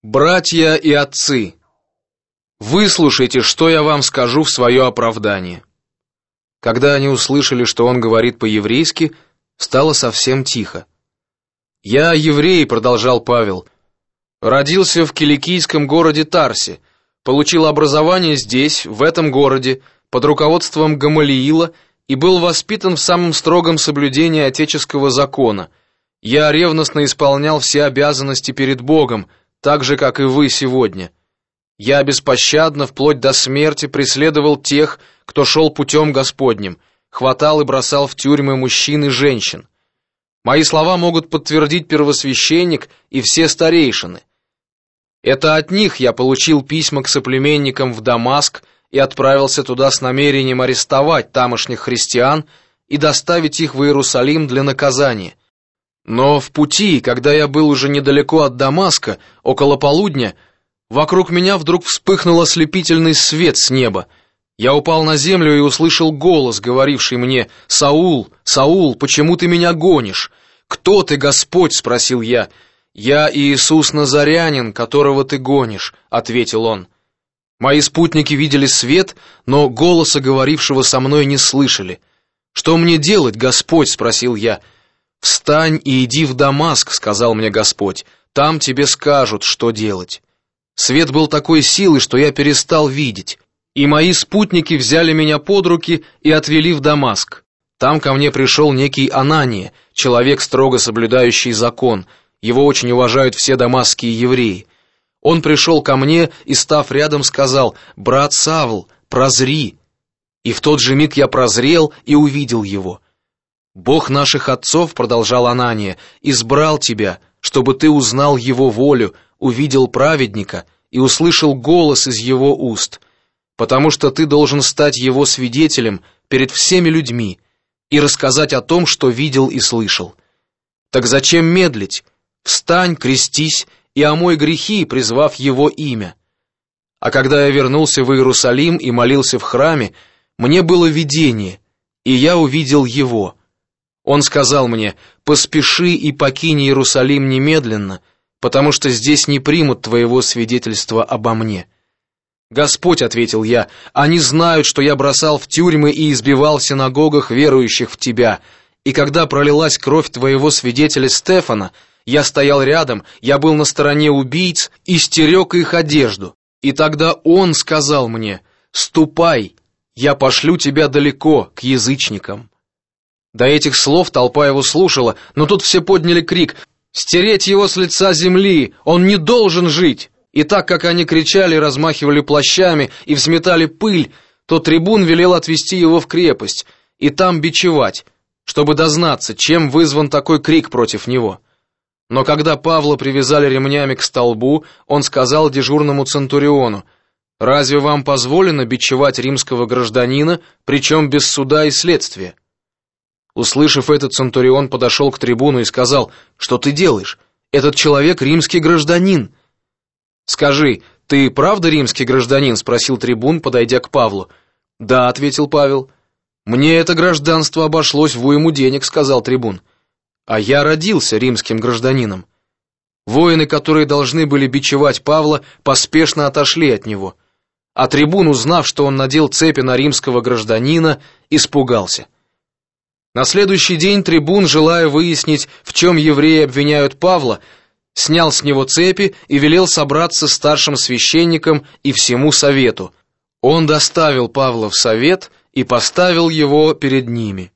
Братья и отцы, выслушайте, что я вам скажу в свое оправдание. Когда они услышали, что он говорит по-еврейски, стало совсем тихо. «Я еврей», — продолжал Павел, — «родился в киликийском городе Тарсе, получил образование здесь, в этом городе, под руководством Гамалиила и был воспитан в самом строгом соблюдении отеческого закона. Я ревностно исполнял все обязанности перед Богом, так же, как и вы сегодня. Я беспощадно, вплоть до смерти, преследовал тех, кто шел путем Господним, хватал и бросал в тюрьмы мужчин и женщин. Мои слова могут подтвердить первосвященник и все старейшины. Это от них я получил письма к соплеменникам в Дамаск и отправился туда с намерением арестовать тамошних христиан и доставить их в Иерусалим для наказания. Но в пути, когда я был уже недалеко от Дамаска, около полудня, вокруг меня вдруг вспыхнул ослепительный свет с неба. Я упал на землю и услышал голос, говоривший мне: «Саул, Саул, почему ты меня гонишь?» «Кто ты, Господь?» — спросил я. «Я Иисус Назарянин, которого ты гонишь», — ответил он. Мои спутники видели свет, но голоса, говорившего со мной, не слышали. «Что мне делать, Господь?» — спросил я. «Встань и иди в Дамаск», — сказал мне Господь, — «там тебе скажут, что делать». Свет был такой силы, что я перестал видеть, и мои спутники взяли меня под руки и отвели в Дамаск. Там ко мне пришел некий Анания, человек, строго соблюдающий закон, его очень уважают все дамасские евреи. Он пришел ко мне и, став рядом, сказал: «Брат Савл, прозри». И в тот же миг я прозрел и увидел его. «Бог наших отцов, — продолжал Анания, — избрал тебя, чтобы ты узнал его волю, увидел праведника и услышал голос из его уст, потому что ты должен стать его свидетелем перед всеми людьми и рассказать о том, что видел и слышал. Так зачем медлить? Встань, крестись и омой грехи, призвав его имя». А когда я вернулся в Иерусалим и молился в храме, мне было видение, и я увидел его. Он сказал мне: «Поспеши и покинь Иерусалим немедленно, потому что здесь не примут твоего свидетельства обо мне». «Господь, — ответил я, — они знают, что я бросал в тюрьмы и избивал в синагогах верующих в тебя, и когда пролилась кровь твоего свидетеля Стефана, я стоял рядом, я был на стороне убийц и стерег их одежду. И тогда он сказал мне: «Ступай, я пошлю тебя далеко, к язычникам». До этих слов толпа его слушала, но тут все подняли крик: «Стереть его с лица земли! Он не должен жить!» И так как они кричали, размахивали плащами и взметали пыль, то трибун велел отвести его в крепость и там бичевать, чтобы дознаться, чем вызван такой крик против него. Но когда Павла привязали ремнями к столбу, он сказал дежурному центуриону: «Разве вам позволено бичевать римского гражданина, причем без суда и следствия?» Услышав это, центурион подошел к трибуну и сказал: «Что ты делаешь? Этот человек римский гражданин». «Скажи, ты правда римский гражданин?» — спросил трибун, подойдя к Павлу. «Да», — ответил Павел. «Мне это гражданство обошлось в уйму денег», — сказал трибун. «А я родился римским гражданином». Воины, которые должны были бичевать Павла, поспешно отошли от него. А трибун, узнав, что он надел цепи на римского гражданина, испугался. На следующий день трибун, желая выяснить, в чем евреи обвиняют Павла, снял с него цепи и велел собраться старшим священникам и всему совету. Он доставил Павла в совет и поставил его перед ними.